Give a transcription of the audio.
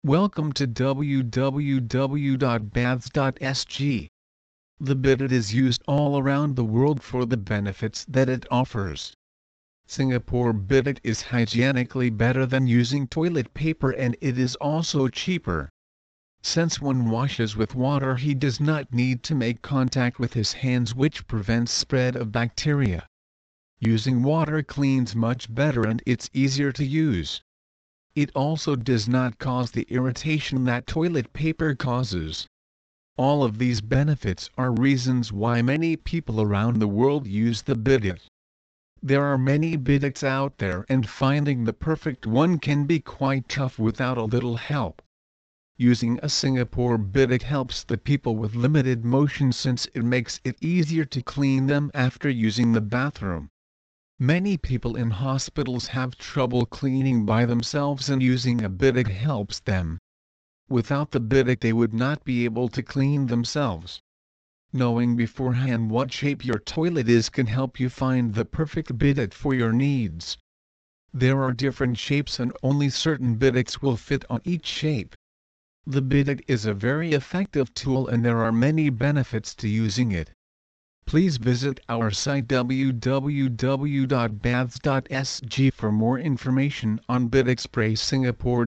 Welcome to www.baths.sg. The Bidet is used all around the world for the benefits that it offers. Singapore Bidet is hygienically better than using toilet paper, and it is also cheaper. Since one washes with water, he does not need to make contact with his hands, which prevents spread of bacteria. Using water cleans much better and it's easier to use. It also does not cause the irritation that toilet paper causes. All of these benefits are reasons why many people around the world use the Bidet. There are many Bidets out there, and finding the perfect one can be quite tough without a little help. Using a Singapore Bidet helps the people with limited motion, since it makes it easier to clean them after using the bathroom. Many people in hospitals have trouble cleaning by themselves, and using a Bidet helps them. Without the Bidet they would not be able to clean themselves. Knowing beforehand what shape your toilet is can help you find the perfect Bidet for your needs. There are different shapes and only certain Bidets will fit on each shape. The Bidet is a very effective tool and there are many benefits to using it. Please visit our site www.baths.sg for more information on Bidet Spray Singapore.